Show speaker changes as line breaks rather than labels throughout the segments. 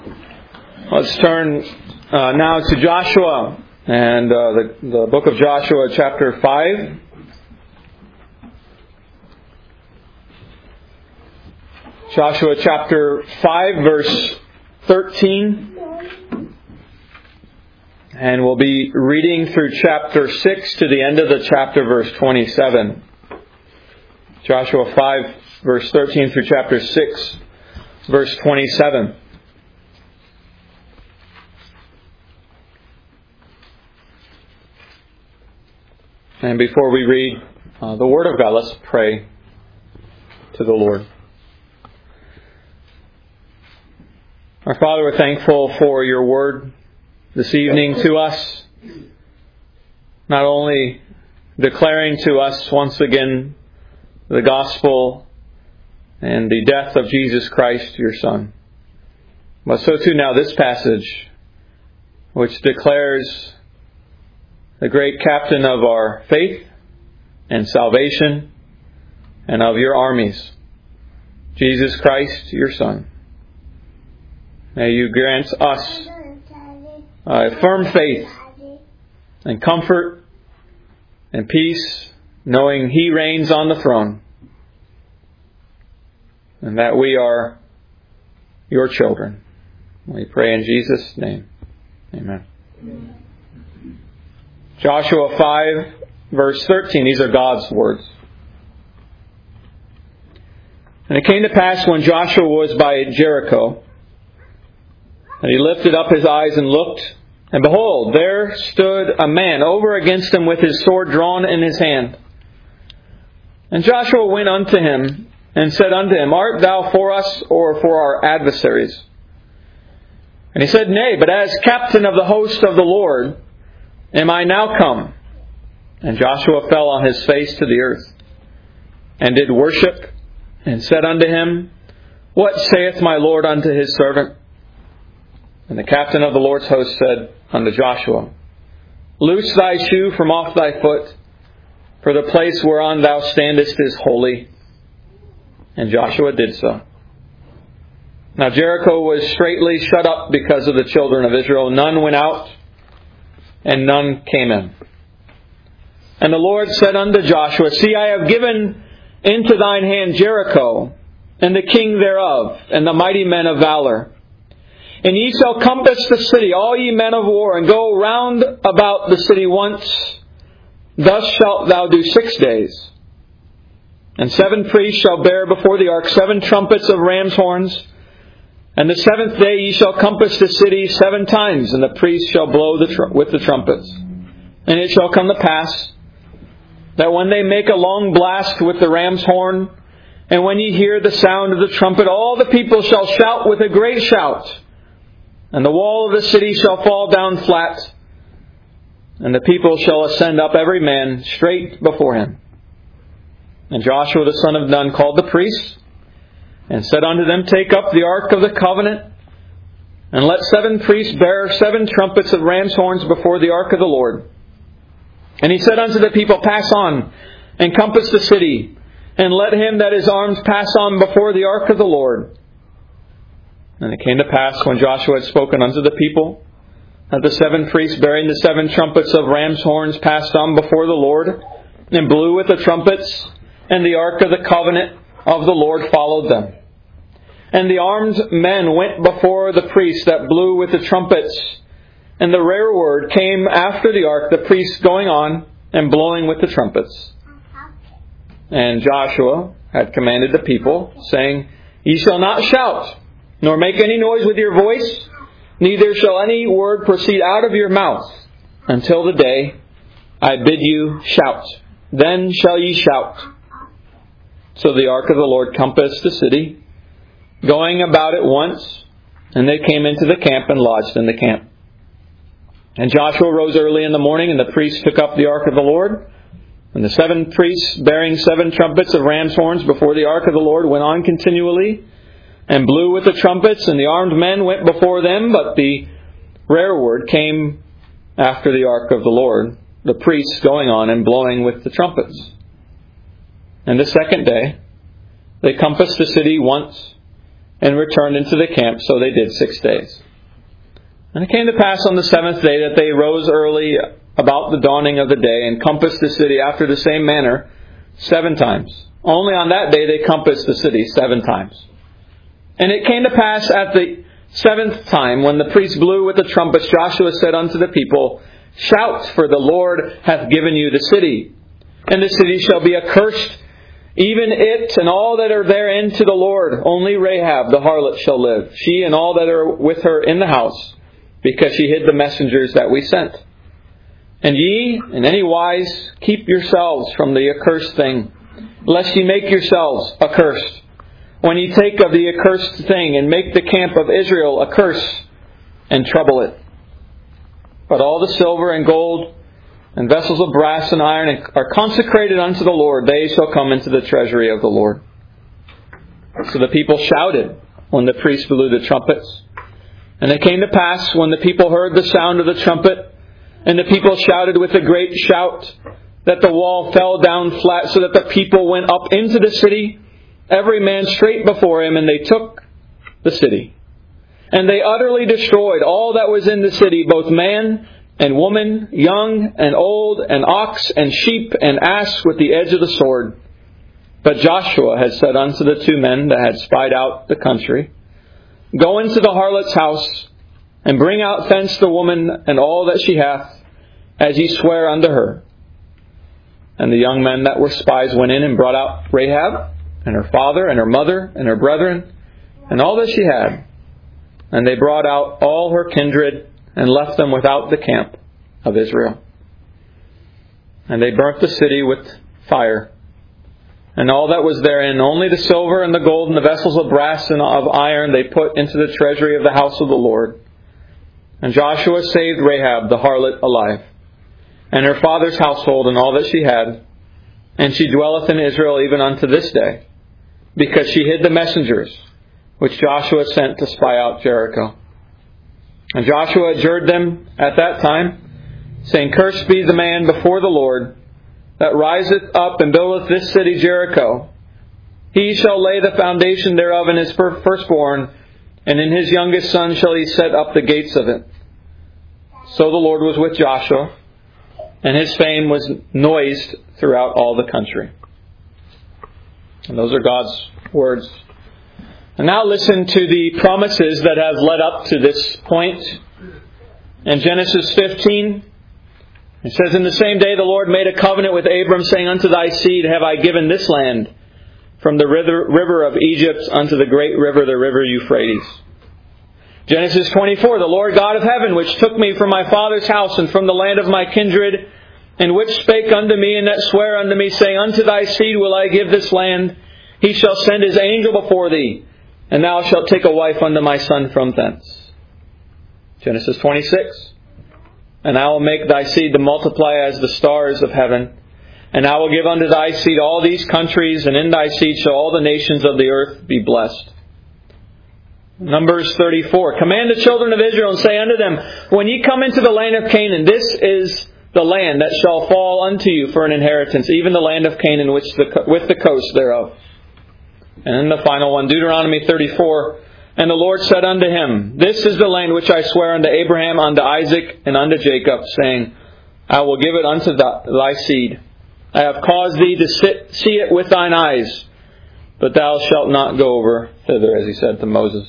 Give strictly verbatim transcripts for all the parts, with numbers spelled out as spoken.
Let's turn uh, now to Joshua and uh, the, the book of Joshua, chapter five. Joshua chapter five, verse thirteen. And we'll be reading through chapter six to the end of the chapter, verse twenty-seven. Joshua five, verse thirteen through chapter six, verse twenty-seven. And before we read uh, the Word of God, let's pray to the Lord. Our Father, we're thankful for your Word this evening to us, not only declaring to us once again the gospel and the death of Jesus Christ, your Son, but so too now this passage, which declares the great captain of our faith and salvation and of your armies, Jesus Christ, your Son. May you grant us a firm faith and comfort and peace, knowing He reigns on the throne and that we are your children. We pray in Jesus' name. Amen. Amen. Joshua five, verse thirteen. These are God's words. And it came to pass when Joshua was by Jericho, and he lifted up his eyes and looked, and behold, there stood a man over against him with his sword drawn in his hand. And Joshua went unto him, and said unto him, Art thou for us, or for our adversaries? And he said, Nay, but as captain of the host of the Lord am I now come? And Joshua fell on his face to the earth, and did worship, and said unto him, What saith my Lord unto his servant? And the captain of the Lord's host said unto Joshua, Loose thy shoe from off thy foot, for the place whereon thou standest is holy. And Joshua did so. Now Jericho was straitly shut up because of the children of Israel. None went out, and none came in. And the Lord said unto Joshua, See, I have given into thine hand Jericho, and the king thereof, and the mighty men of valor. And ye shall compass the city, all ye men of war, and go round about the city once. Thus shalt thou do six days. And seven priests shall bear before the ark seven trumpets of ram's horns. And the seventh day ye shall compass the city seven times, and the priests shall blow the tr- with the trumpets. And it shall come to pass that when they make a long blast with the ram's horn, and when ye hear the sound of the trumpet, all the people shall shout with a great shout, and the wall of the city shall fall down flat, and the people shall ascend up every man straight before him. And Joshua the son of Nun called the priests, and said unto them, Take up the ark of the covenant, and let seven priests bear seven trumpets of ram's horns before the ark of the Lord. And he said unto the people, Pass on, and compass the city, and let him that is armed pass on before the ark of the Lord. And it came to pass, when Joshua had spoken unto the people, that the seven priests bearing the seven trumpets of ram's horns passed on before the Lord, and blew with the trumpets, and the ark of the covenant of the Lord followed them. And the armed men went before the priests that blew with the trumpets, and the rearward came after the ark, the priests going on and blowing with the trumpets. And Joshua had commanded the people, saying, Ye shall not shout, nor make any noise with your voice, neither shall any word proceed out of your mouth, until the day I bid you shout. Then shall ye shout. So the ark of the Lord compassed the city, going about it once, and they came into the camp and lodged in the camp. And Joshua rose early in the morning, and the priests took up the ark of the Lord. And the seven priests, bearing seven trumpets of ram's horns before the ark of the Lord, went on continually, and blew with the trumpets, and the armed men went before them, but the rearward came after the ark of the Lord, the priests going on and blowing with the trumpets. And the second day they compassed the city once, and returned into the camp. So they did six days. And it came to pass on the seventh day that they rose early about the dawning of the day, and compassed the city after the same manner seven times. Only on that day they compassed the city seven times. And it came to pass at the seventh time, when the priest blew with the trumpets, Joshua said unto the people, Shout, for the Lord hath given you the city. And the city shall be accursed, even it and all that are therein, to the Lord. Only Rahab the harlot shall live, she and all that are with her in the house, because she hid the messengers that we sent. And ye, in any wise, keep yourselves from the accursed thing, lest ye make yourselves accursed. When ye take of the accursed thing, and make the camp of Israel a curse, and trouble it. But all the silver and gold, and vessels of brass and iron are consecrated unto the Lord. They shall come into the treasury of the Lord. So the people shouted when the priest blew the trumpets. And it came to pass, when the people heard the sound of the trumpet, and the people shouted with a great shout, that the wall fell down flat, so that the people went up into the city, every man straight before him, and they took the city. And they utterly destroyed all that was in the city, both man and woman, young and old, and ox and sheep and ass, with the edge of the sword. But Joshua had said unto the two men that had spied out the country, Go into the harlot's house, and bring out thence the woman and all that she hath, as ye swear unto her. And the young men that were spies went in and brought out Rahab, and her father, and her mother, and her brethren, and all that she had. And they brought out all her kindred, and left them without the camp of Israel. And they burnt the city with fire, and all that was therein, only the silver and the gold and the vessels of brass and of iron, they put into the treasury of the house of the Lord. And Joshua saved Rahab the harlot alive, and her father's household, and all that she had. And she dwelleth in Israel even unto this day, because she hid the messengers which Joshua sent to spy out Jericho. And Joshua adjured them at that time, saying, Cursed be the man before the Lord, that riseth up and buildeth this city Jericho. He shall lay the foundation thereof in his firstborn, and in his youngest son shall he set up the gates of it. So the Lord was with Joshua, and his fame was noised throughout all the country. And those are God's words. And now listen to the promises that have led up to this point. In Genesis fifteen, it says, In the same day the Lord made a covenant with Abram, saying, Unto thy seed have I given this land, from the river, river of Egypt unto the great river, the river Euphrates. Genesis twenty-four, The Lord God of heaven, which took me from my father's house and from the land of my kindred, and which spake unto me, and that sware unto me, saying, Unto thy seed will I give this land. He shall send his angel before thee, and thou shalt take a wife unto my son from thence. Genesis twenty-six, And I will make thy seed to multiply as the stars of heaven, and I will give unto thy seed all these countries, and in thy seed shall all the nations of the earth be blessed. Numbers thirty-four, Command the children of Israel, and say unto them, When ye come into the land of Canaan, this is the land that shall fall unto you for an inheritance, even the land of Canaan, which the, with the coast thereof. And then the final one, Deuteronomy thirty-four, And the Lord said unto him, This is the land which I swear unto Abraham, unto Isaac, and unto Jacob, saying, I will give it unto thy seed. I have caused thee to sit, see it with thine eyes, but thou shalt not go over thither, as he said to Moses.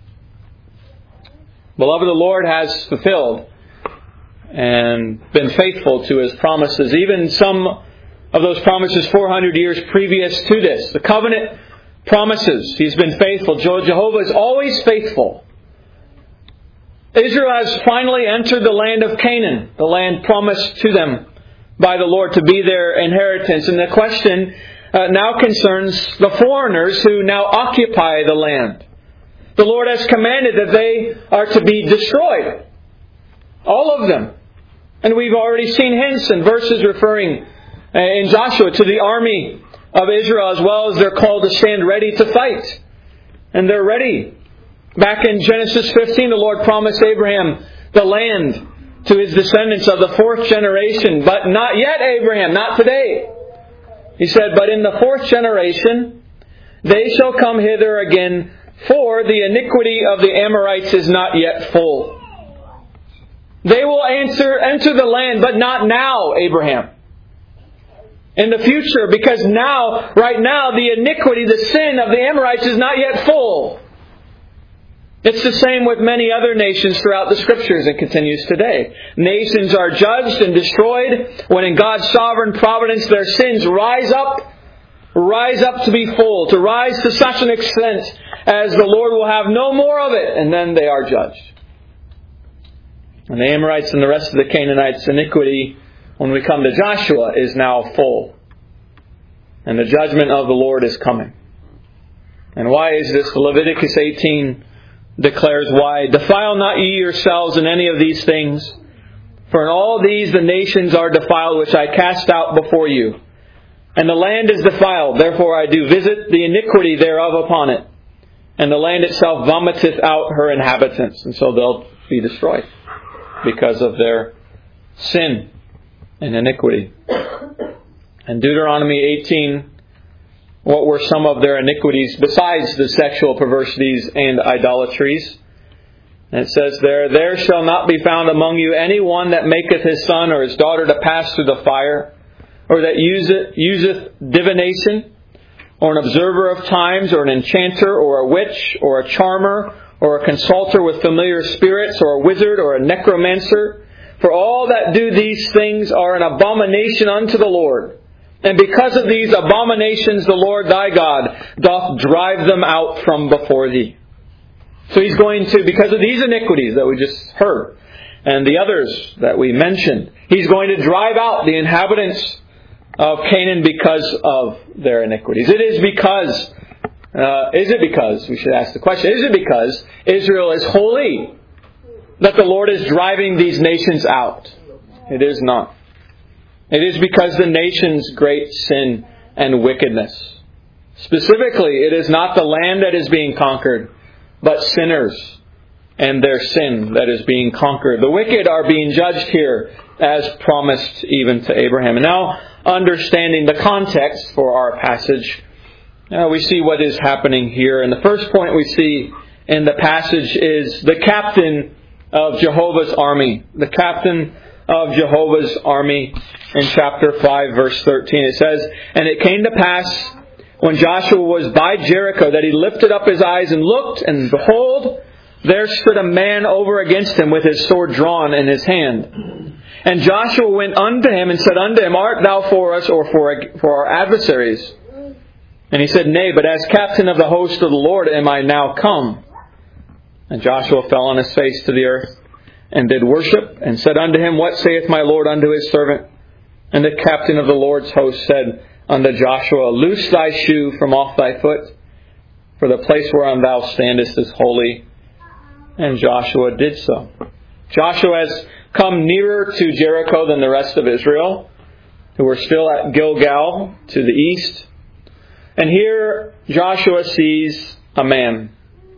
Beloved, the Lord has fulfilled and been faithful to His promises, even some of those promises four hundred years previous to this. The covenant promises, He's been faithful. Jehovah is always faithful. Israel has finally entered the land of Canaan, the land promised to them by the Lord to be their inheritance. And the question uh, now concerns the foreigners who now occupy the land. The Lord has commanded that they are to be destroyed. All of them. And we've already seen hints and verses referring uh, in Joshua to the army of Israel, as well as they're called to stand ready to fight. And they're ready. Back in Genesis fifteen, the Lord promised Abraham the land to his descendants of the fourth generation. But not yet, Abraham, not today. He said, But in the fourth generation, they shall come hither again For the iniquity of the Amorites is not yet full. They will answer, enter the land, but not now, Abraham. In the future, because now, right now, the iniquity, the sin of the Amorites is not yet full. It's the same with many other nations throughout the Scriptures and continues today. Nations are judged and destroyed when in God's sovereign providence their sins rise up, rise up to be full, to rise to such an extent as the Lord will have no more of it, and then they are judged. And the Amorites and the rest of the Canaanites' iniquity, when we come to Joshua, is now full. And the judgment of the Lord is coming. And why is this? Leviticus eighteen declares why. Defile not ye yourselves in any of these things, for in all these the nations are defiled, which I cast out before you. And the land is defiled, therefore I do visit the iniquity thereof upon it. And the land itself vomiteth out her inhabitants. And so they'll be destroyed because of their sin and iniquity. And Deuteronomy eighteen, what were some of their iniquities besides the sexual perversities and idolatries? And it says there, There shall not be found among you any one that maketh his son or his daughter to pass through the fire, or that useth, useth divination, or an observer of times, or an enchanter, or a witch, or a charmer, or a consulter with familiar spirits, or a wizard, or a necromancer. For all that do these things are an abomination unto the Lord. And because of these abominations the Lord thy God doth drive them out from before thee. So He's going to, because of these iniquities that we just heard, and the others that we mentioned, He's going to drive out the inhabitants of Canaan because of their iniquities. It is because, uh, is it because, we should ask the question, is it because Israel is holy that the Lord is driving these nations out? It is not. It is because the nation's great sin and wickedness. Specifically, it is not the land that is being conquered, but sinners and their sin that is being conquered. The wicked are being judged here as promised even to Abraham. And now, understanding the context for our passage, uh, we see what is happening here. And the first point we see in the passage is the captain of Jehovah's army. The captain of Jehovah's army in chapter five, verse thirteen. It says, And it came to pass, when Joshua was by Jericho, that he lifted up his eyes and looked, and behold, there stood a man over against him with his sword drawn in his hand. And Joshua went unto him and said unto him, Art thou for us, or for, for our adversaries? And he said, Nay, but as captain of the host of the Lord am I now come. And Joshua fell on his face to the earth, and did worship, and said unto him, What saith my Lord unto his servant? And the captain of the Lord's host said unto Joshua, Loose thy shoe from off thy foot, for the place whereon thou standest is holy. And Joshua did so. Joshua has come nearer to Jericho than the rest of Israel, who were still at Gilgal to the east. And here Joshua sees a man.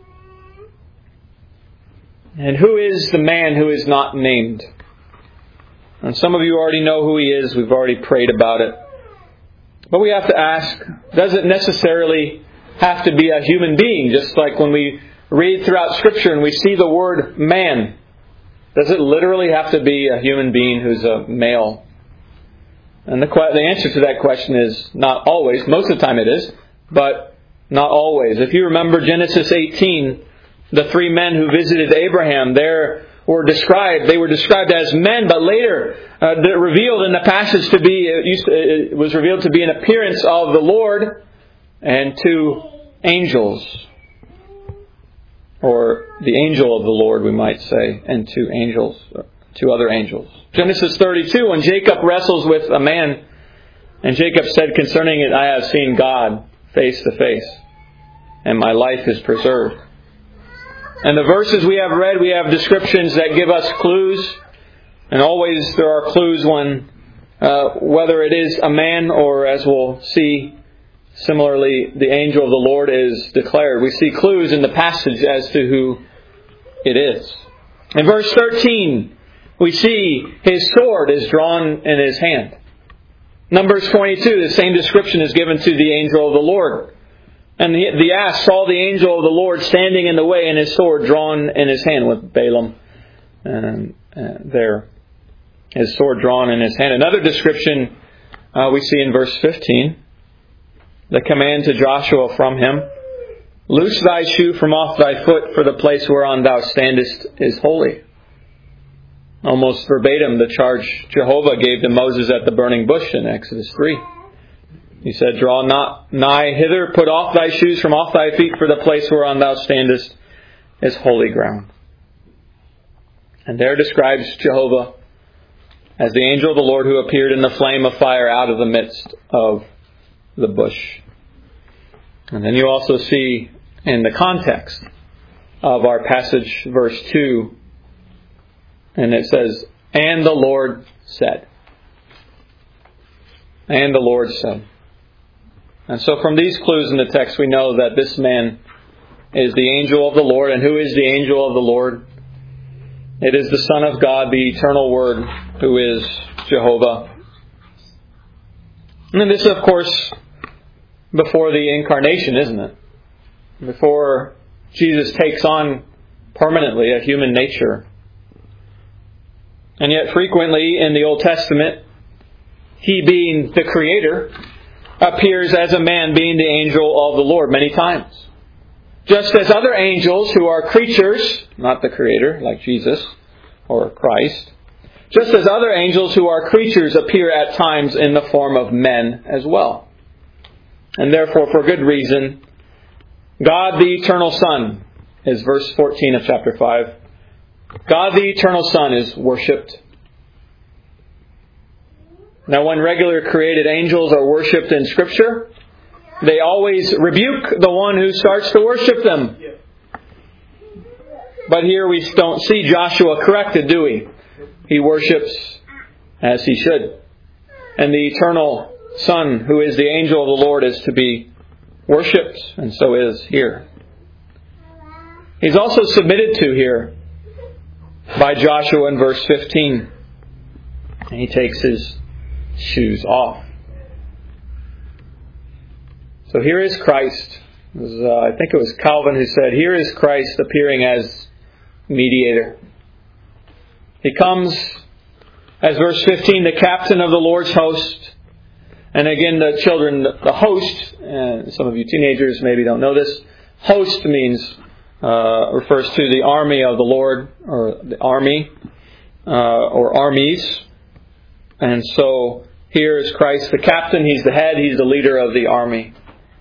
And who is the man who is not named? And some of you already know who he is. We've already prayed about it. But we have to ask, does it necessarily have to be a human being? Just like when we read throughout Scripture and we see the word man, does it literally have to be a human being who's a male? And the, the answer to that question is not always. Most of the time it is, but not always. If you remember Genesis eighteen, the three men who visited Abraham, there were described. They were described as men, but later uh, revealed in the passage to be. It, used to, it was revealed to be an appearance of the Lord and two angels, or the angel of the Lord, we might say, and two angels, two other angels. Genesis thirty-two, when Jacob wrestles with a man, and Jacob said concerning it, I have seen God face to face, and my life is preserved. And the verses we have read, we have descriptions that give us clues. And always there are clues when, uh, whether it is a man or, as we'll see, similarly, the angel of the Lord is declared. We see clues in the passage as to who it is. In verse thirteen, we see his sword is drawn in his hand. Numbers twenty-two, the same description is given to the angel of the Lord. And the, the ass saw the angel of the Lord standing in the way and his sword drawn in his hand, with Balaam and uh, there. His sword drawn in his hand. Another description uh, we see in verse fifteen. The command to Joshua from him. Loose thy shoe from off thy foot, for the place whereon thou standest is holy. Almost verbatim the charge Jehovah gave to Moses at the burning bush in Exodus three. He said, draw not nigh hither, put off thy shoes from off thy feet, for the place whereon thou standest is holy ground. And there describes Jehovah as the angel of the Lord who appeared in the flame of fire out of the midst of the bush. And then you also see in the context of our passage, verse two, and it says, and the Lord said. And the Lord said. And so from these clues in the text, we know that this man is the angel of the Lord. And who is the angel of the Lord? It is the Son of God, the eternal Word, who is Jehovah. And this, of course, before the incarnation, isn't it? Before Jesus takes on permanently a human nature. And yet frequently in the Old Testament, He being the Creator appears as a man being the angel of the Lord many times. Just as other angels who are creatures, not the Creator, like Jesus or Christ, just as other angels who are creatures appear at times in the form of men as well. And therefore, for good reason, God the Eternal Son is verse fourteen of chapter five. God the Eternal Son is worshipped. Now, when regular created angels are worshipped in Scripture, they always rebuke the one who starts to worship them. But here we don't see Joshua corrected, do we? He worships as he should. And the Eternal Son, who is the angel of the Lord, is to be worshipped, and so is here. He's also submitted to here by Joshua in verse fifteen. And he takes his shoes off. So here is Christ. It was, uh, I think it was Calvin who said, here is Christ appearing as mediator. He comes as verse fifteen, the captain of the Lord's host. And again, the children, the host, and some of you teenagers maybe don't know this, host means, uh, refers to the army of the Lord, or the army, uh, or armies. And so here is Christ the captain, He's the head, He's the leader of the army.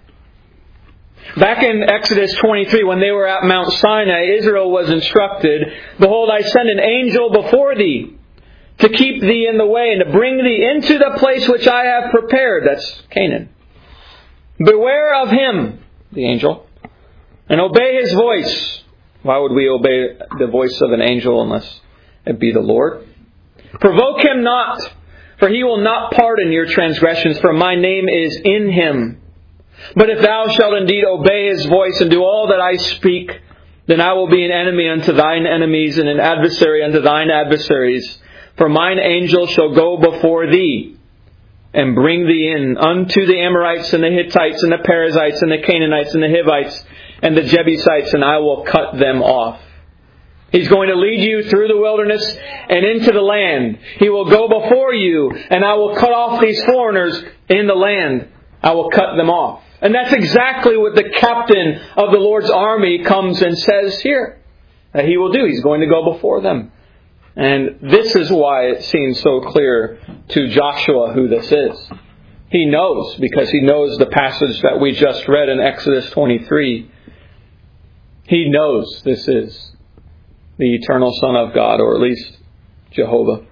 Back in Exodus twenty-three, when they were at Mount Sinai, Israel was instructed, behold, I send an angel before thee, to keep thee in the way, and to bring thee into the place which I have prepared. That's Canaan. Beware of him, the angel, and obey his voice. Why would we obey the voice of an angel unless it be the Lord? Provoke him not, for he will not pardon your transgressions, for my name is in him. But if thou shalt indeed obey his voice and do all that I speak, then I will be an enemy unto thine enemies and an adversary unto thine adversaries. For mine angel shall go before thee and bring thee in unto the Amorites and the Hittites and the Perizzites and the Canaanites and the Hivites and the Jebusites, and I will cut them off. He's going to lead you through the wilderness and into the land. He will go before you, and I will cut off these foreigners in the land. I will cut them off. And that's exactly what the captain of the Lord's army comes and says here that He will do. He's going to go before them. And this is why it seems so clear to Joshua who this is. He knows, because he knows the passage that we just read in Exodus twenty-three. He knows this is the eternal Son of God, or at least Jehovah.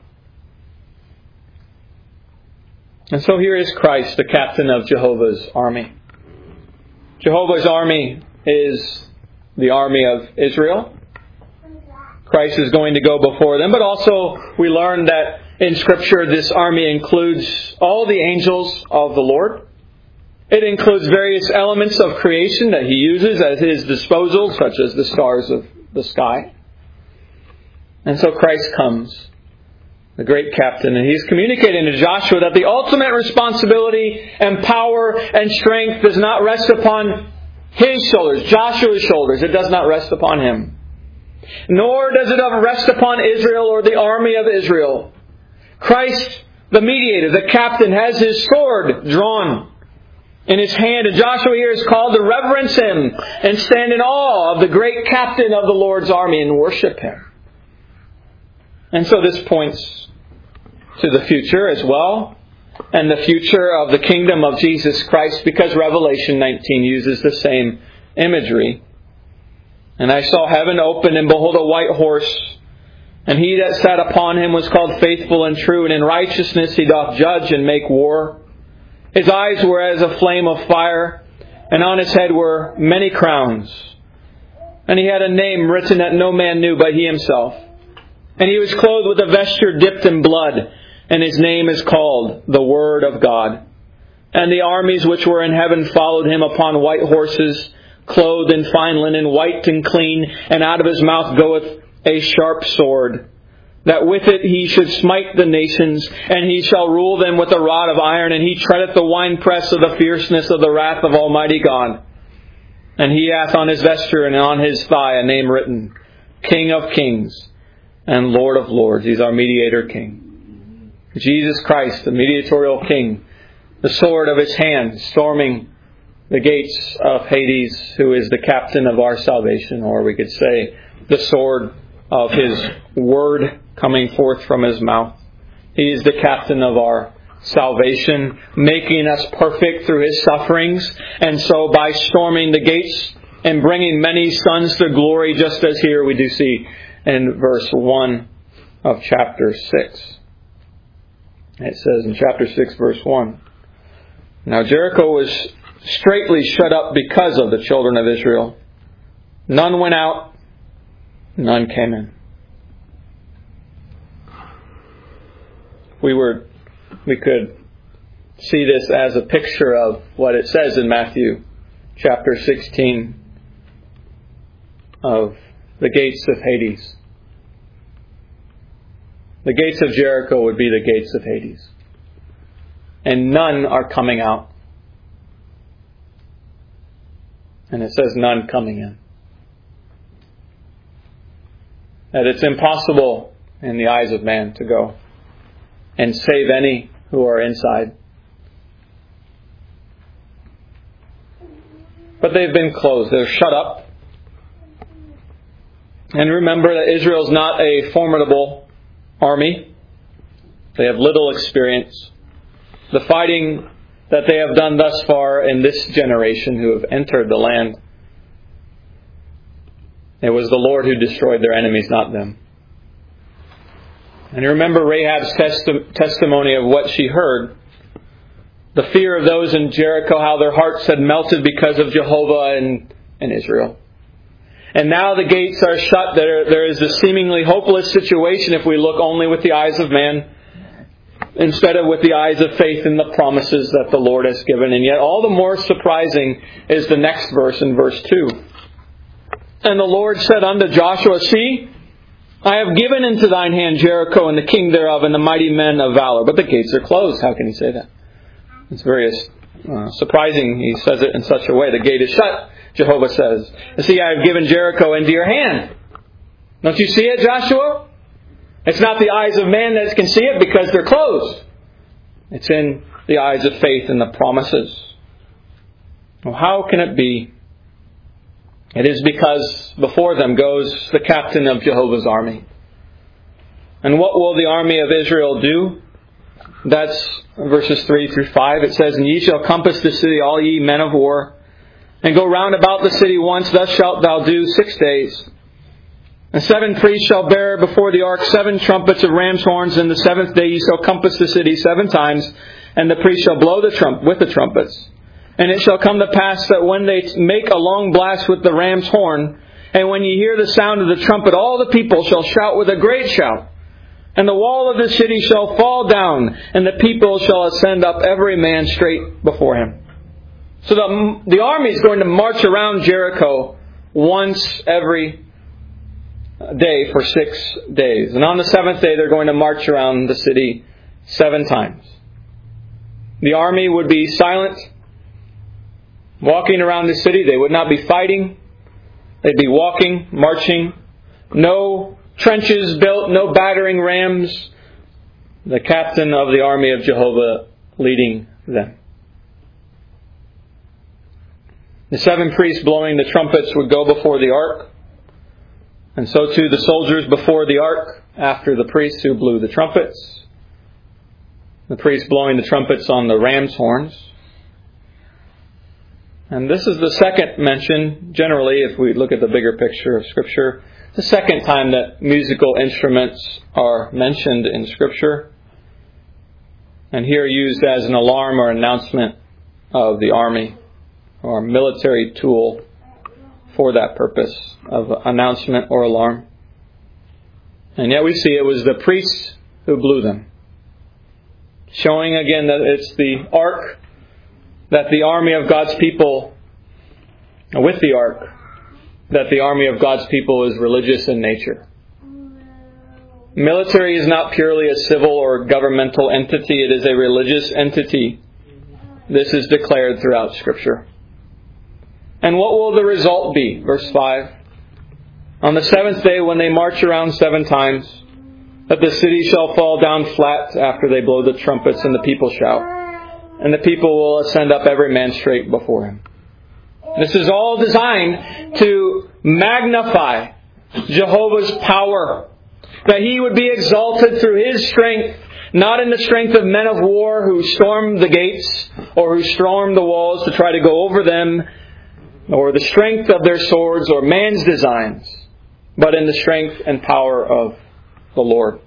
And so here is Christ, the captain of Jehovah's army. Jehovah's army is the army of Israel. Christ is going to go before them. But also we learn that in Scripture this army includes all the angels of the Lord. It includes various elements of creation that He uses at His disposal, such as the stars of the sky. And so Christ comes, the great captain, and He's communicating to Joshua that the ultimate responsibility and power and strength does not rest upon His shoulders, Joshua's shoulders. It does not rest upon him. Nor does it rest upon Israel or the army of Israel. Christ, the mediator, the captain, has his sword drawn in his hand. And Joshua here is called to reverence him and stand in awe of the great captain of the Lord's army and worship him. And so this points to the future as well, and the future of the kingdom of Jesus Christ, because Revelation nineteen uses the same imagery. And I saw heaven open, and behold, a white horse, and he that sat upon him was called Faithful and True, and in righteousness he doth judge and make war. His eyes were as a flame of fire, and on his head were many crowns. And he had a name written that no man knew but he himself. And he was clothed with a vesture dipped in blood, and his name is called the Word of God. And the armies which were in heaven followed him upon white horses, clothed in fine linen, white and clean, and out of his mouth goeth a sharp sword, that with it he should smite the nations, and he shall rule them with a rod of iron, and he treadeth the winepress of the fierceness of the wrath of Almighty God. And he hath on his vesture and on his thigh a name written, King of Kings and Lord of Lords. He's our mediator king. Jesus Christ, the mediatorial king, the sword of his hand, storming the gates of Hades, who is the captain of our salvation, or we could say the sword of his word coming forth from his mouth. He is the captain of our salvation, making us perfect through his sufferings, and so by storming the gates and bringing many sons to glory, just as here we do see in verse one of chapter six. It says in chapter six, verse one, Now Jericho was straitly shut up because of the children of Israel. None went out, none came in. We were, we could see this as a picture of what it says in Matthew chapter sixteen of the gates of Hades. The gates of Jericho would be the gates of Hades. And none are coming out. And it says none coming in. That it's impossible in the eyes of man to go and save any who are inside. But they've been closed. They're shut up. And remember that Israel's not a formidable army. They have little experience. The fighting that they have done thus far in this generation who have entered the land, it was the Lord who destroyed their enemies, not them. And you remember Rahab's testi- testimony of what she heard. The fear of those in Jericho, how their hearts had melted because of Jehovah and, and Israel. And now the gates are shut. There, there is a seemingly hopeless situation if we look only with the eyes of man, instead of with the eyes of faith in the promises that the Lord has given. And yet all the more surprising is the next verse in verse two. And the Lord said unto Joshua, See, I have given into thine hand Jericho and the king thereof and the mighty men of valor. But the gates are closed. How can he say that? It's very uh, surprising. He says it in such a way. The gate is shut, Jehovah says. See, I have given Jericho into your hand. Don't you see it, Joshua? It's not the eyes of man that can see it because they're closed. It's in the eyes of faith and the promises. Well, how can it be? It is because before them goes the captain of Jehovah's army. And what will the army of Israel do? That's verses three through five. It says, And ye shall compass the city, all ye men of war, and go round about the city once. Thus shalt thou do six days. And seven priests shall bear before the ark seven trumpets of ram's horns. And the seventh day ye shall compass the city seven times, and the priests shall blow the trump with the trumpets. And it shall come to pass that when they make a long blast with the ram's horn, and when ye hear the sound of the trumpet, all the people shall shout with a great shout. And the wall of the city shall fall down, and the people shall ascend up every man straight before him. So the, the army is going to march around Jericho once every day for six days. And on the seventh day, they're going to march around the city seven times. The army would be silent. walking around the city. They would not be fighting. They'd be walking, marching. No trenches built, no battering rams. The captain of the army of Jehovah leading them. The seven priests blowing the trumpets would go before the ark. And so too the soldiers before the ark after the priests who blew the trumpets. The priests blowing the trumpets on the ram's horns. And this is the second mention, generally, if we look at the bigger picture of Scripture, the second time that musical instruments are mentioned in Scripture. And here used as an alarm or announcement of the army, or military tool for that purpose of announcement or alarm. And yet we see it was the priests who blew them. Showing again that it's the ark, that the army of God's people, with the ark, that the army of God's people is religious in nature. Military is not purely a civil or governmental entity, it is a religious entity. This is declared throughout Scripture. And what will the result be? Verse five. On the seventh day, when they march around seven times, that the city shall fall down flat after they blow the trumpets and the people shout. And the people will ascend up every man straight before him. This is all designed to magnify Jehovah's power. That He would be exalted through His strength, not in the strength of men of war who storm the gates or who storm the walls to try to go over them, or the strength of their swords or man's designs, but in the strength and power of the Lord.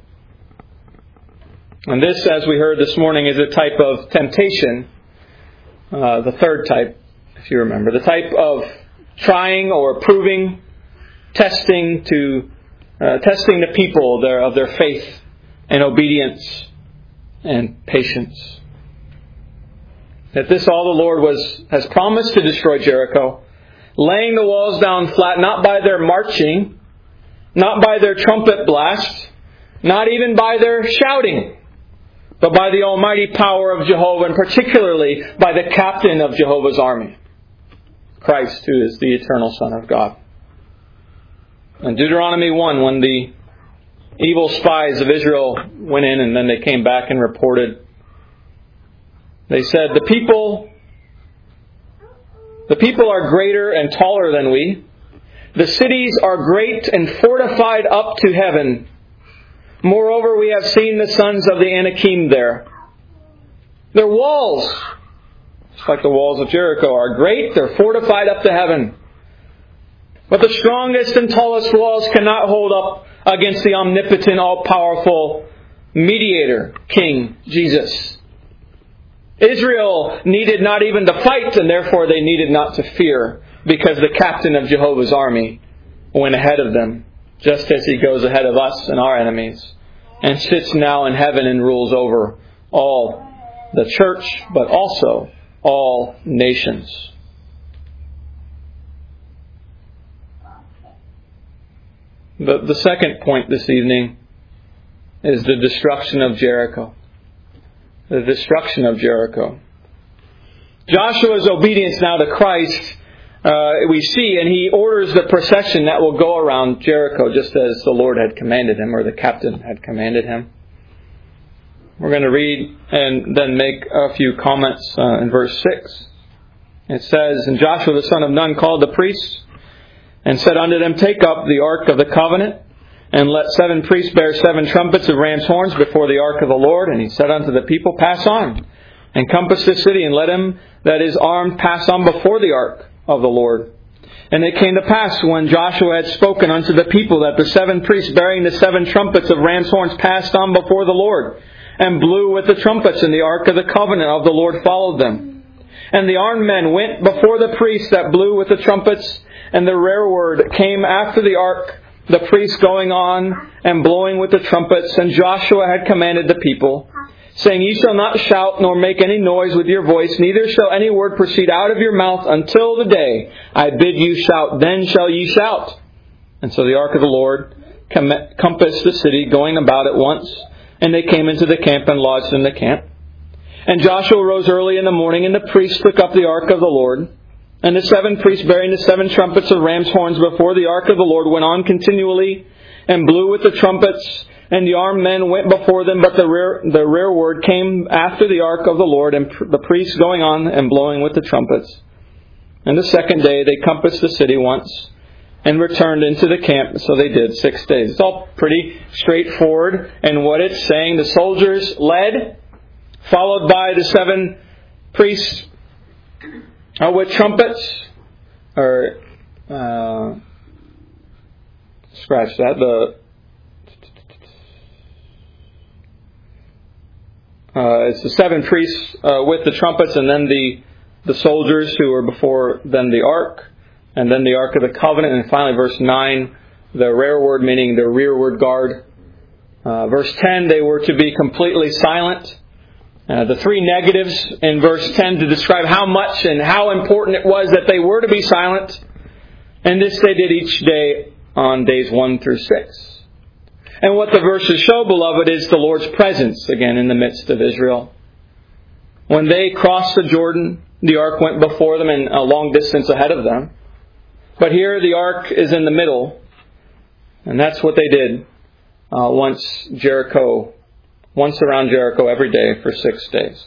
And this, as we heard this morning, is a type of temptation, uh, the third type, if you remember, the type of trying or proving, testing to uh, testing the people their, of their faith and obedience and patience. That this all the Lord was has promised to destroy Jericho, laying the walls down flat, not by their marching, not by their trumpet blast, not even by their shouting, but by the almighty power of Jehovah, and particularly by the captain of Jehovah's army, Christ, who is the eternal Son of God. In Deuteronomy one, when the evil spies of Israel went in and then they came back and reported, they said, the people, the people are greater and taller than we. The cities are great and fortified up to heaven. Moreover, we have seen the sons of the Anakim there. Their walls, just like the walls of Jericho, are great. They're fortified up to heaven. But the strongest and tallest walls cannot hold up against the omnipotent, all-powerful mediator, King Jesus. Israel needed not even to fight, and therefore they needed not to fear, because the captain of Jehovah's army went ahead of them, just as He goes ahead of us and our enemies, and sits now in heaven and rules over all the church, but also all nations. The, the second point this evening is the destruction of Jericho. The destruction of Jericho. Joshua's obedience now to Christ, uh, we see, and he orders the procession that will go around Jericho, just as the Lord had commanded him, or the captain had commanded him. We're going to read and then make a few comments uh, in verse six. It says, And Joshua the son of Nun called the priests, and said unto them, Take up the ark of the covenant, and let seven priests bear seven trumpets of ram's horns before the ark of the Lord. And he said unto the people, Pass on, and compass the city, and let him that is armed pass on before the ark of the Lord. And it came to pass, when Joshua had spoken unto the people, that the seven priests bearing the seven trumpets of ram's horns passed on before the Lord, and blew with the trumpets, and the ark of the covenant of the Lord followed them. And the armed men went before the priests that blew with the trumpets, and the rearward came after the ark, the priests going on and blowing with the trumpets. And Joshua had commanded the people, saying, Ye shall not shout, nor make any noise with your voice, neither shall any word proceed out of your mouth until the day I bid you shout, then shall ye shout. And so the ark of the Lord compassed the city, going about at once, and they came into the camp and lodged in the camp. And Joshua rose early in the morning, and the priests took up the ark of the Lord. And the seven priests bearing the seven trumpets of ram's horns before the ark of the Lord went on continually and blew with the trumpets, and the armed men went before them, but the rear, the rearward came after the ark of the Lord, and the priests going on and blowing with the trumpets. And the second day they compassed the city once and returned into the camp. So they did six days. It's all pretty straightforward. And what it's saying, the soldiers led, followed by the seven priests uh, with trumpets, or uh, scratch that. The uh, it's the seven priests uh, with the trumpets, and then the the soldiers who were before then the ark, and then the ark of the covenant, and finally verse nine, the rearward, meaning the rearward guard. Uh, verse ten, they were to be completely silent. Uh, the three negatives in verse ten to describe how much and how important it was that they were to be silent. And this they did each day on days one through six. And what the verses show, beloved, is the Lord's presence again in the midst of Israel. When they crossed the Jordan, the ark went before them and a long distance ahead of them. But here the ark is in the middle. And that's what they did uh, once Jericho Once around Jericho every day for six days.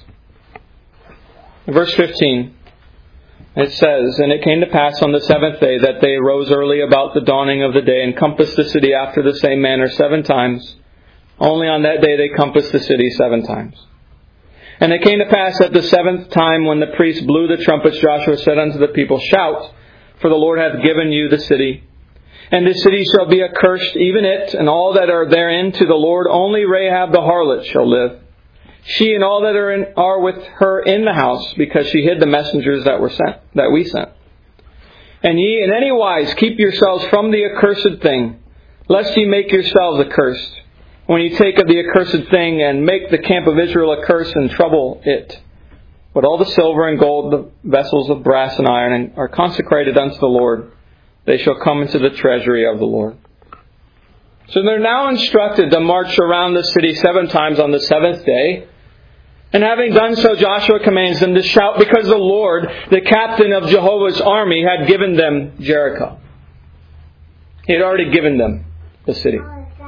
In verse fifteen, it says, And it came to pass on the seventh day that they arose early about the dawning of the day and compassed the city after the same manner seven times. Only on that day they compassed the city seven times. And it came to pass at the seventh time when the priest blew the trumpets, Joshua said unto the people, Shout, for the Lord hath given you the city. And this city shall be accursed, even it, and all that are therein to the Lord. Only Rahab the harlot shall live, she and all that are in, are with her in the house, because she hid the messengers that were sent, that we sent. And ye in any wise keep yourselves from the accursed thing, lest ye make yourselves accursed, when ye take of the accursed thing, and make the camp of Israel a curse and trouble it. But all the silver and gold, the vessels of brass and iron, are consecrated unto the Lord. They shall come into the treasury of the Lord. So they're now instructed to march around the city seven times on the seventh day. And having done so, Joshua commands them to shout, because the Lord, the captain of Jehovah's army, had given them Jericho. He had already given them the city.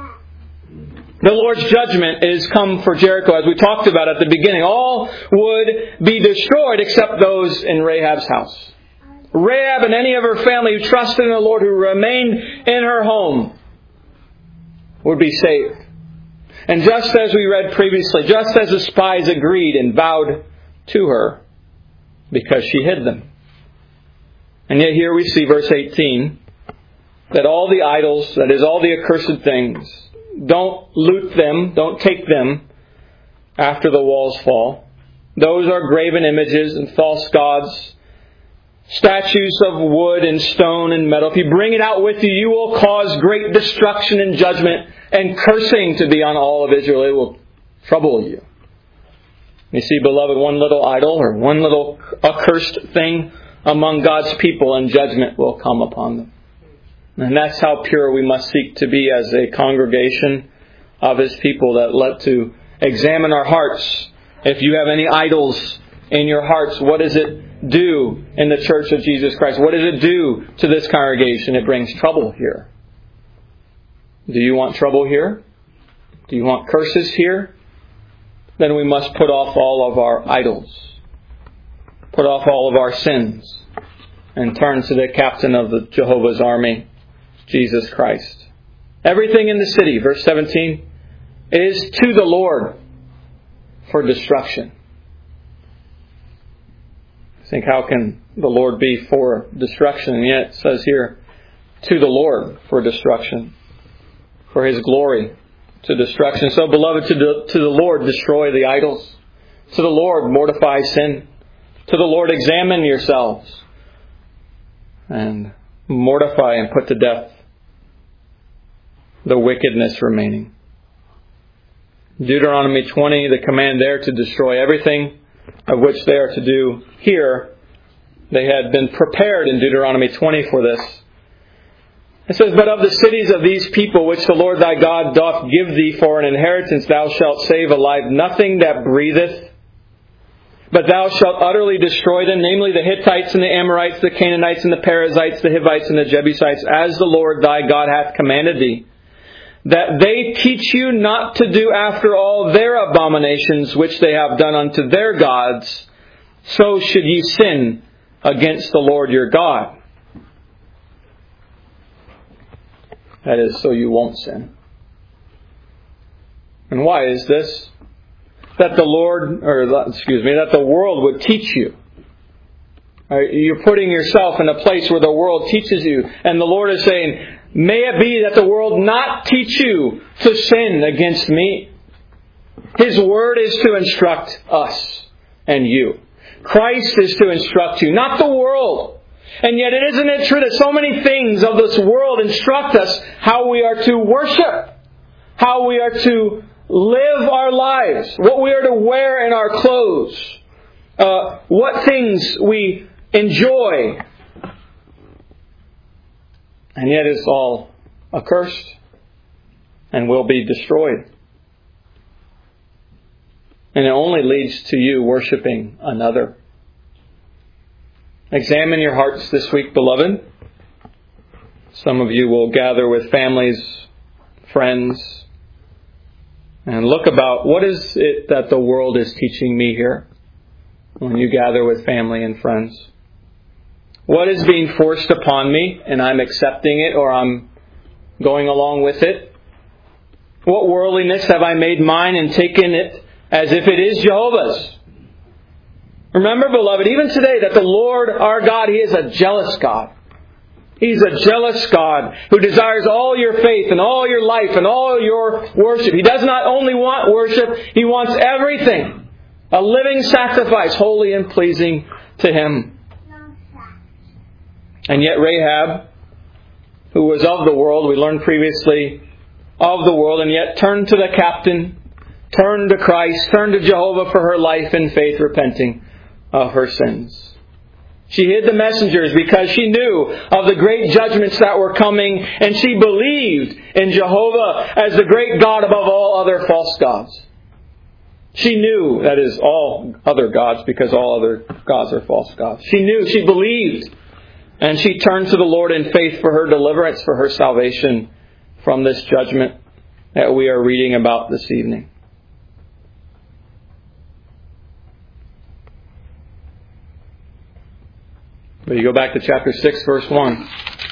The Lord's judgment is come for Jericho, as we talked about at the beginning. All would be destroyed except those in Rahab's house. Rahab and any of her family who trusted in the Lord, who remained in her home, would be saved. And just as we read previously, just as the spies agreed and vowed to her, because she hid them. And yet here we see verse eighteen, that all the idols, that is all the accursed things, don't loot them, don't take them after the walls fall. Those are graven images and false gods, statues of wood and stone and metal. If you bring it out with you, you will cause great destruction and judgment and cursing to be on all of Israel. It will trouble you. You see, beloved, one little idol or one little accursed thing among God's people, and judgment will come upon them. And that's how pure we must seek to be as a congregation of His people, that let to examine our hearts. If you have any idols in your hearts, what does it do in the church of Jesus Christ? What does it do to this congregation? It brings trouble here. Do you want trouble here? Do you want curses here? Then we must put off all of our idols. Put off all of our sins. And turn to the captain of the Jehovah's army, Jesus Christ. Everything in the city, verse seventeen, is to the Lord for destruction. Think, how can the Lord be for destruction? And yet it says here, to the Lord for destruction, for His glory to destruction. So, beloved, to the, to the Lord destroy the idols. To the Lord mortify sin. To the Lord examine yourselves and mortify and put to death the wickedness remaining. Deuteronomy twenty, the command there to destroy everything of which they are to do here. They had been prepared in Deuteronomy twenty for this. It says, But of the cities of these people which the Lord thy God doth give thee for an inheritance, thou shalt save alive nothing that breatheth, But thou shalt utterly destroy them, namely the Hittites and the Amorites, the Canaanites and the Perizzites, the Hivites and the Jebusites, as the Lord thy God hath commanded thee, that they teach you not to do after all their abominations which they have done unto their gods, so should ye sin against the Lord your God. That is, so you won't sin. And why is this? That the Lord, or excuse me, that the world would teach you. You're putting yourself in a place where the world teaches you. And the Lord is saying, may it be that the world not teach you to sin against me. His word is to instruct us and you. Christ is to instruct you, not the world. And yet, it isn't it true that so many things of this world instruct us how we are to worship, how we are to live our lives, what we are to wear in our clothes, uh, what things we enjoy. And yet it's all accursed and will be destroyed. And it only leads to you worshiping another. Examine your hearts this week, beloved. Some of you will gather with families, friends, and look about what is it that the world is teaching me here when you gather with family and friends. What is being forced upon me and I'm accepting it or I'm going along with it? What worldliness have I made mine and taken it as if it is Jehovah's? Remember, beloved, even today that the Lord our God, He is a jealous God. He's a jealous God who desires all your faith and all your life and all your worship. He does not only want worship, He wants everything. A living sacrifice, holy and pleasing to Him. And yet Rahab, who was of the world, we learned previously, of the world, and yet turned to the captain, turned to Christ, turned to Jehovah for her life in faith, repenting of her sins. She hid the messengers because she knew of the great judgments that were coming, and she believed in Jehovah as the great God above all other false gods. She knew, that is, all other gods, because all other gods are false gods. She knew, she believed, and she turned to the Lord in faith for her deliverance, for her salvation from this judgment that we are reading about this evening. But you go back to chapter six, verse one.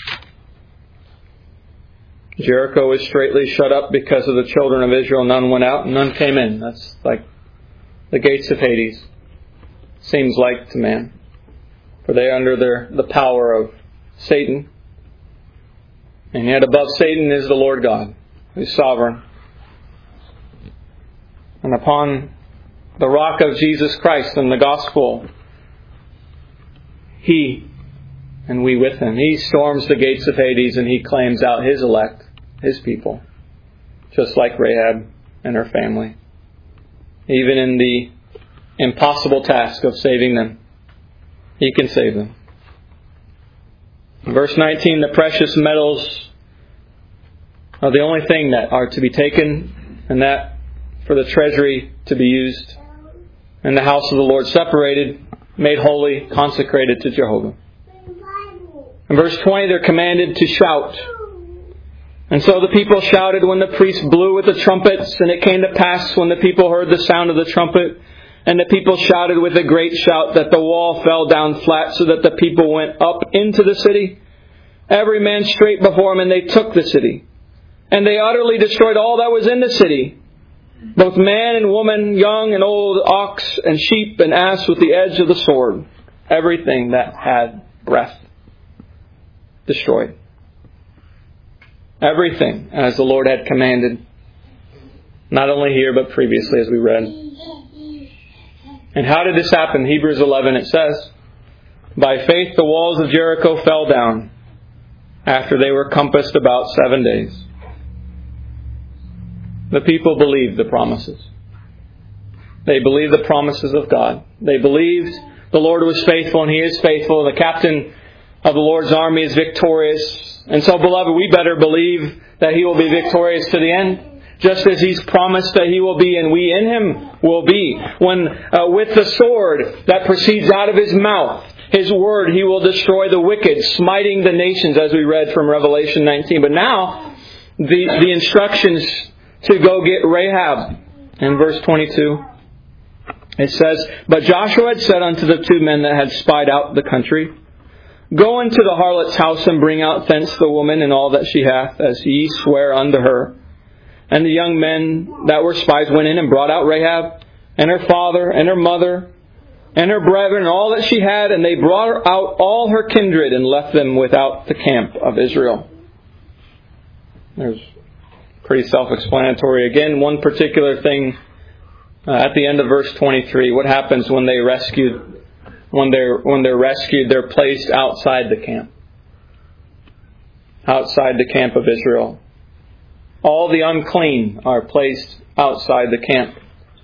Jericho was straitly shut up because of the children of Israel. None went out and none came in. That's like the gates of Hades. Seems like to man. For they are under their, the power of Satan. And yet above Satan is the Lord God, who is sovereign. And upon the rock of Jesus Christ and the gospel, He, and we with Him, He storms the gates of Hades and He claims out His elect, His people, just like Rahab and her family. Even in the impossible task of saving them, He can save them. In verse nineteen, the precious metals are the only thing that are to be taken, and that for the treasury to be used, and the house of the Lord separated, made holy, consecrated to Jehovah. In verse twenty, they're commanded to shout. And so the people shouted when the priest blew with the trumpets, and it came to pass when the people heard the sound of the trumpet, and the people shouted with a great shout that the wall fell down flat, so that the people went up into the city, every man straight before him, and they took the city. And they utterly destroyed all that was in the city, both man and woman, young and old, ox and sheep and ass with the edge of the sword. Everything that had breath destroyed. Everything as the Lord had commanded. Not only here, but previously as we read. And how did this happen? Hebrews eleven, it says, by faith the walls of Jericho fell down after they were compassed about seven days. The people believed the promises. They believed the promises of God. They believed the Lord was faithful, and He is faithful. The captain of the Lord's army is victorious. And so, beloved, we better believe that He will be victorious to the end. just as He's promised that He will be, and we in Him will be. When uh, with the sword that proceeds out of His mouth, His word, He will destroy the wicked, smiting the nations, as we read from Revelation nineteen. But now, the, the instructions to go get Rahab. In verse twenty-two, it says, "But Joshua had said unto the two men that had spied out the country, Go into the harlot's house and bring out thence the woman and all that she hath, as ye swear unto her. And the young men that were spies went in and brought out Rahab, and her father, and her mother, and her brethren, and all that she had, and they brought out all her kindred and left them without the camp of Israel." There's pretty self-explanatory. Again, one particular thing uh, at the end of verse twenty-three. What happens when they rescued? When they're when they're rescued, they're placed outside the camp, outside the camp of Israel. All the unclean are placed outside the camp.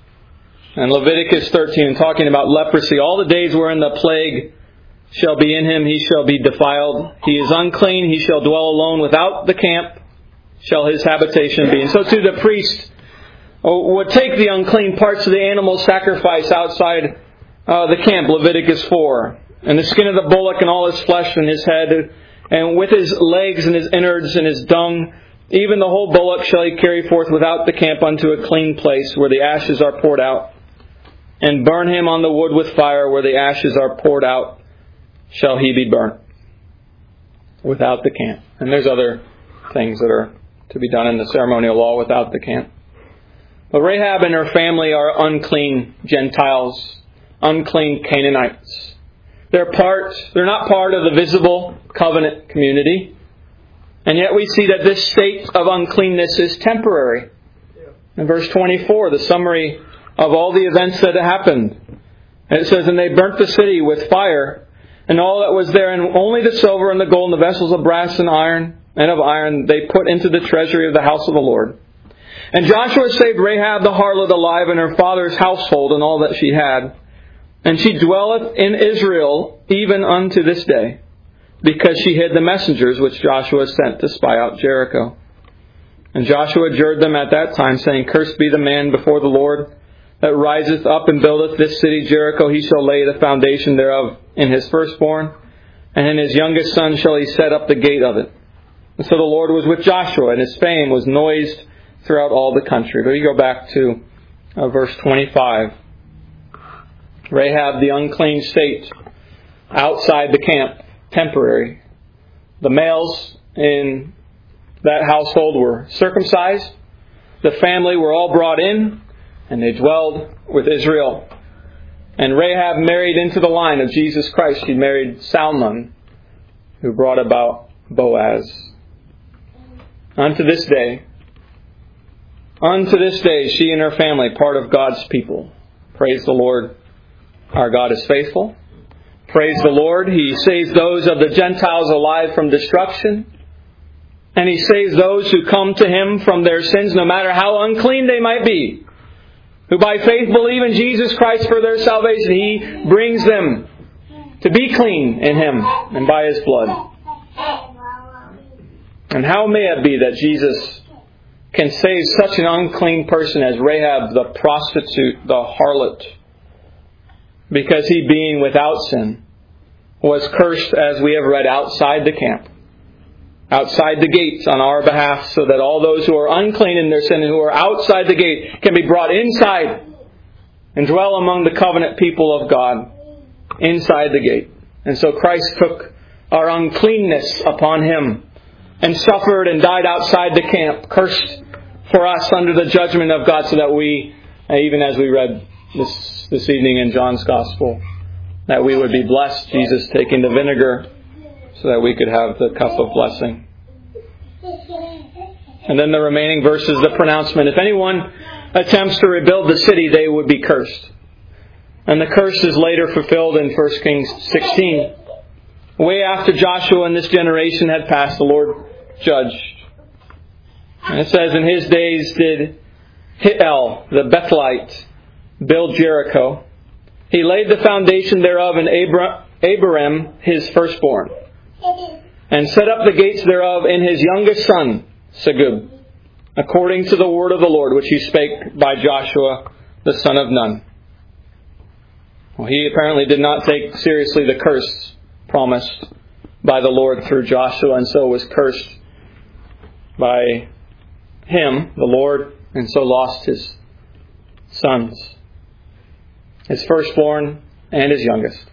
And Leviticus thirteen, talking about leprosy, all the days wherein the plague shall be in him, he shall be defiled. He is unclean, he shall dwell alone without the camp, shall his habitation be. And so too the priest would take the unclean parts of the animal sacrifice outside uh, the camp, Leviticus four. And the skin of the bullock and all his flesh and his head, and with his legs and his innards and his dung, even the whole bullock shall he carry forth without the camp unto a clean place, where the ashes are poured out. And burn him on the wood with fire, where the ashes are poured out, shall he be burnt. Without the camp. And there's other things that are to be done in the ceremonial law without the camp. But Rahab and her family are unclean Gentiles, unclean Canaanites. They're part, they're not part of the visible covenant community. And yet we see that this state of uncleanness is temporary. In verse twenty-four, the summary of all the events that happened. And it says, "And they burnt the city with fire, and all that was there, and only the silver and the gold and the vessels of brass and iron, and of iron they put into the treasury of the house of the Lord. And Joshua saved Rahab the harlot alive, and her father's household, and all that she had. And she dwelleth in Israel even unto this day, because she hid the messengers which Joshua sent to spy out Jericho. And Joshua adjured them at that time, saying, Cursed be the man before the Lord, that riseth up and buildeth this city Jericho. He shall lay the foundation thereof in his firstborn, and in his youngest son shall he set up the gate of it. And so the Lord was with Joshua, and his fame was noised throughout all the country." But you go back to uh, verse twenty-five. Rahab, the unclean state, outside the camp, temporary. The males in that household were circumcised. The family were all brought in, and they dwelled with Israel. And Rahab married into the line of Jesus Christ. She married Salmon, who brought about Boaz. Unto this day, unto this day, she and her family, part of God's people. Praise the Lord. Our God is faithful. Praise the Lord. He saves those of the Gentiles alive from destruction. And He saves those who come to Him from their sins, no matter how unclean they might be, who by faith believe in Jesus Christ for their salvation. He brings them to be clean in Him and by His blood. And how may it be that Jesus can save such an unclean person as Rahab, the prostitute, the harlot? Because He, being without sin, was cursed, as we have read, outside the camp, outside the gates on our behalf, so that all those who are unclean in their sin and who are outside the gate can be brought inside and dwell among the covenant people of God inside the gate. And so Christ took our uncleanness upon Him and suffered and died outside the camp, cursed for us under the judgment of God, so that we, even as we read this, this evening in John's Gospel, that we would be blessed, Jesus taking the vinegar so that we could have the cup of blessing. And then the remaining verses, the pronouncement. If anyone attempts to rebuild the city, they would be cursed. And the curse is later fulfilled in First Kings sixteen. Way after Joshua and this generation had passed, the Lord judged. And it says, In his days did Hiel, the Bethelite, build Jericho. He laid the foundation thereof in Abra- Abiram, his firstborn, and set up the gates thereof in his youngest son, Segub. according to the word of the Lord, which he spake by Joshua, the son of Nun. Well, he apparently did not take seriously the curse promised by the Lord through Joshua, and so was cursed by him, the Lord, and so lost his sons, his firstborn and his youngest.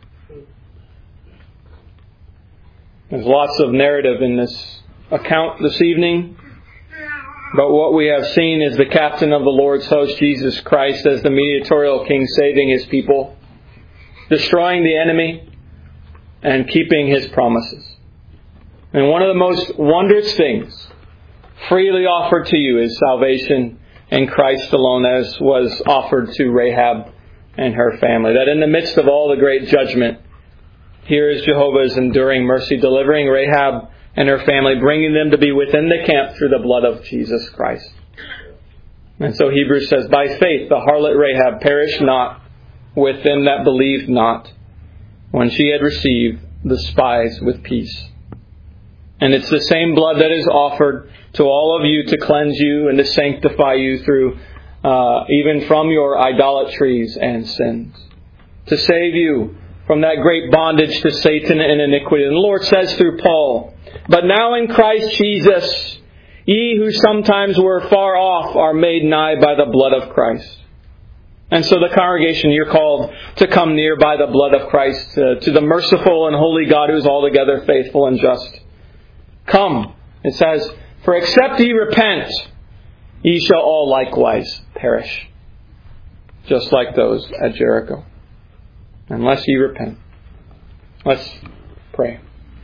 There's lots of narrative in this account this evening, but what we have seen is the captain of the Lord's host, Jesus Christ, as the mediatorial king, saving his people, destroying the enemy, and keeping his promises. And one of the most wondrous things freely offered to you is salvation in Christ alone, as was offered to Rahab and her family. That in the midst of all the great judgment, here is Jehovah's enduring mercy, delivering Rahab and her family, bringing them to be within the camp through the blood of Jesus Christ. And so Hebrews says, by faith the harlot Rahab perished not with them that believed not, when she had received the spies with peace. And it's the same blood that is offered to all of you to cleanse you and to sanctify you through uh, even from your idolatries and sins, to save you from that great bondage to Satan and iniquity. And the Lord says through Paul, but now in Christ Jesus, ye who sometimes were far off are made nigh by the blood of Christ. And so the congregation, you're called to come near by the blood of Christ, uh, to the merciful and holy God who is altogether faithful and just. Come, it says, for except ye repent, ye shall all likewise perish, just like those at Jericho. Unless ye repent. Let's pray.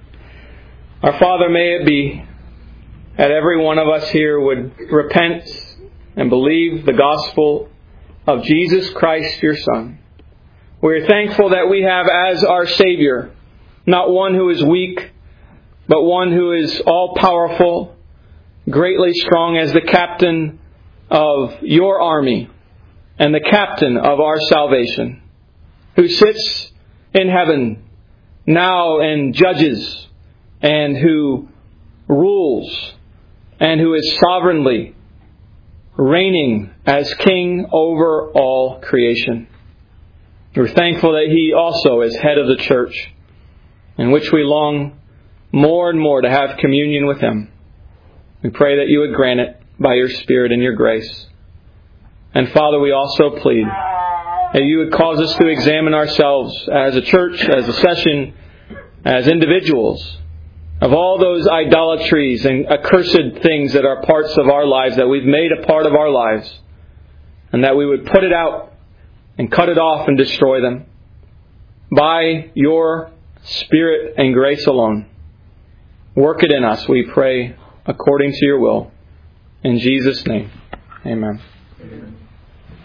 Our Father, may it be that every one of us here would repent and believe the gospel of Jesus Christ, your Son. We're thankful that we have as our Savior not one who is weak, but one who is all-powerful, greatly strong, as the captain of your army and the captain of our salvation, who sits in heaven now and judges, and who rules, and who is sovereignly reigning as king over all creation. We're thankful that He also is head of the church, in which we long more and more to have communion with Him. We pray that you would grant it by your Spirit and your grace. And Father, we also plead that you would cause us to examine ourselves as a church, as a session, as individuals, of all those idolatries and accursed things that are parts of our lives, that we've made a part of our lives, and that we would put it out and cut it off and destroy them by your Spirit and grace alone. Work it in us, we pray, according to your will. In Jesus' name, amen. Amen.